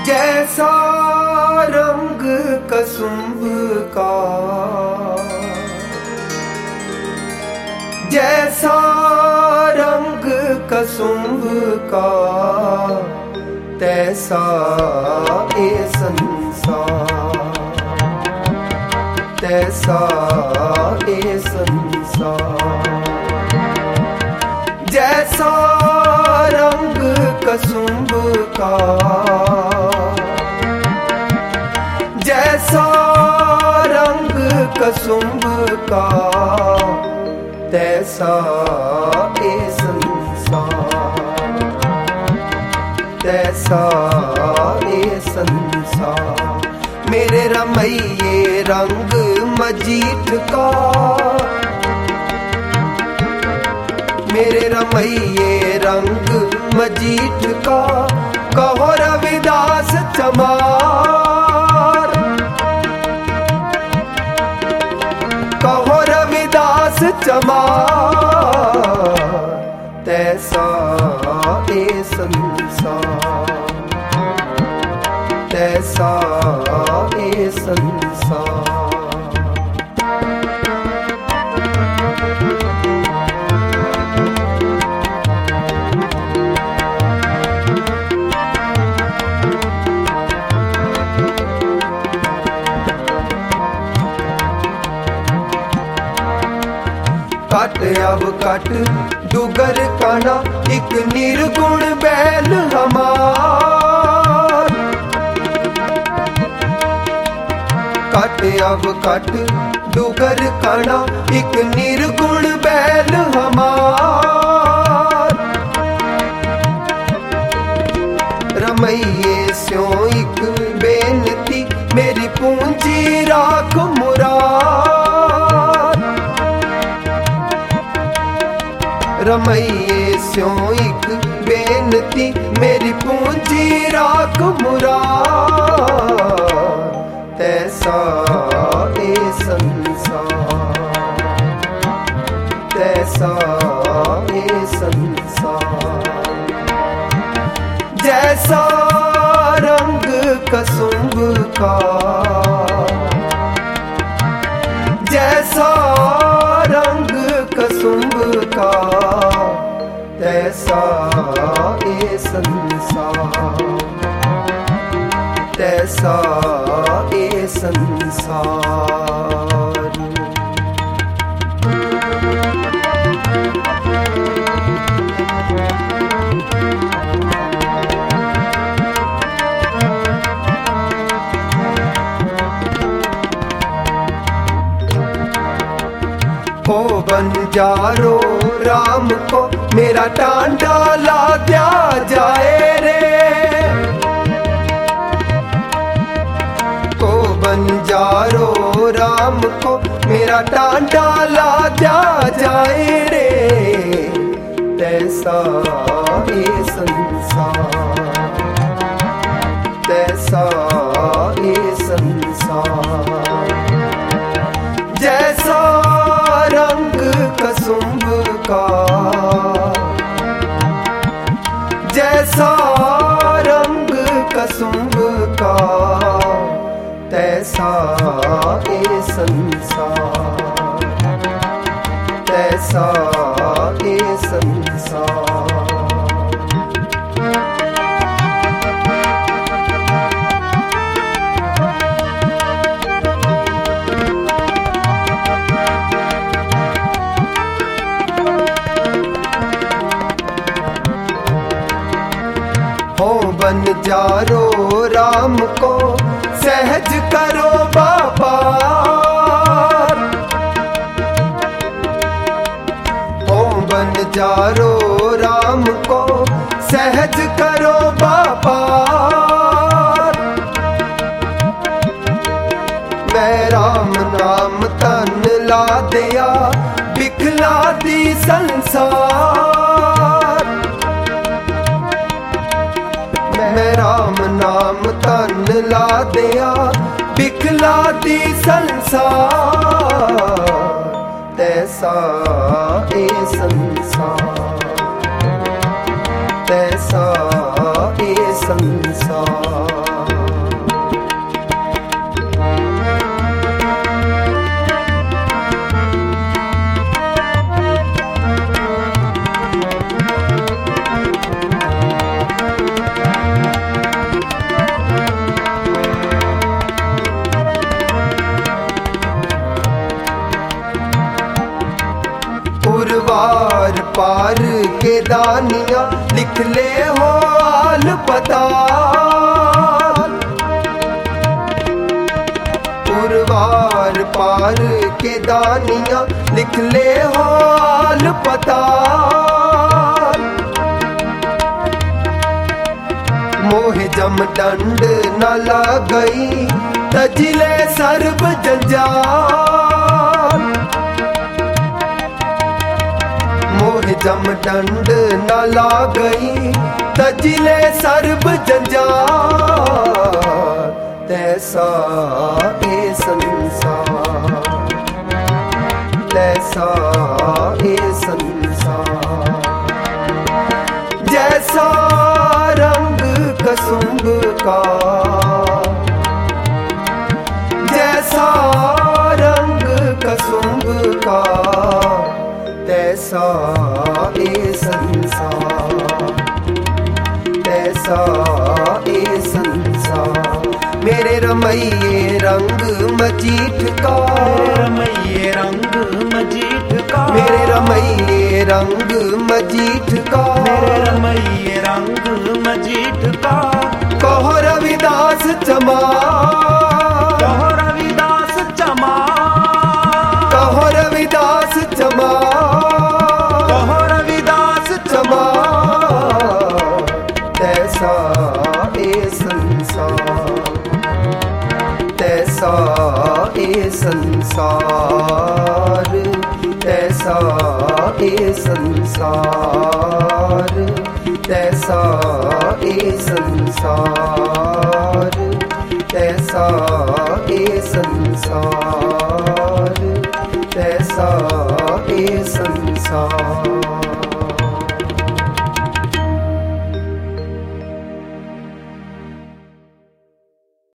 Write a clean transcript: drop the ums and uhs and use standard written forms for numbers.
जैसा रंग कसुंभ का, जैसा रंग कसुंभ का, तैसा ये संसार, तैसा ये संसार। जैसा रंग कसुंभ का, जैसा रंग कसुंभ का, तैसा ये संसार, तैसा ये संसार। मेरे रमैये रंग मजीठ का, मेरे रमैये रंग मजीठ का, कहो रविदास चमार, कहो रविदास चमार। तैसा ये संसार, तैसा ये संसार। कट अब कट डुगर काना, एक निर्गुण बैल हमार। कट अब कट डुगर काना, एक निर्गुण बैल हमार। रमैये स्यों एक बेनती, मेरी पूंजी राख मुरार। रमैये स्यों एक बेनती, मेरी पूंजी राख मुरार। तैसा ये संसार, तैसा ये संसार। जैसा रंग कसुंभ का, जैसा रंग कसुंभ का, तैसा ये संसार, तैसा ये संसार। हो बंजारो राम को मेरा टांडा ला दिया जाए रे। हो बंजारो राम को मेरा टांडा ला दिया जाए रे। तैसा ये संसार, तैसा ये संसार। जैसा रंग कसुंभ का, जैसा रंग कसुंभ का, तैसा ये संसार, तैसा ये संसार। हो बंजारो राम को सहज करो व्यापार। हो बंजारो राम को सहज करो व्यापार। मैं राम नाम तन ला दिया, बिखला दी संसार। मैं राम नाम तन ला दिया, बिखला दी संसार। तैसा ये संसार, तैसा ये संसार। पार के दानिया लिख ले हो हाल पताल। पुरवार पार के दानिया लिख ले हो हाल पताल। मोह जम दंड न लगई तजिले सर्ब जंजाल। मोह जम दंड न लागई तजिले सर्ब जंजाल। तैसा ए संसार, तैसा ए संसार। जैसा रंग कसुंभ का, जैसा रंग कसुंभ का, तैसा ए संसार, तैसा ए संसार। मेरे रमैये रंग मजीठ का, रमैये रंग मजीठ का, मेरे रमैये रंग मजीठ का, मेरे रमैये रंग मजीठ का। कहो रविदास चमा, कहो रविदास चमा, कहो रविदास चमा, कहो रविदास चमा। तैसा ए संसार, तैसा ए संसार, तैसा ए संसार, तैसा ए संसार, तैसा ए संसार, तैसा ए संसार।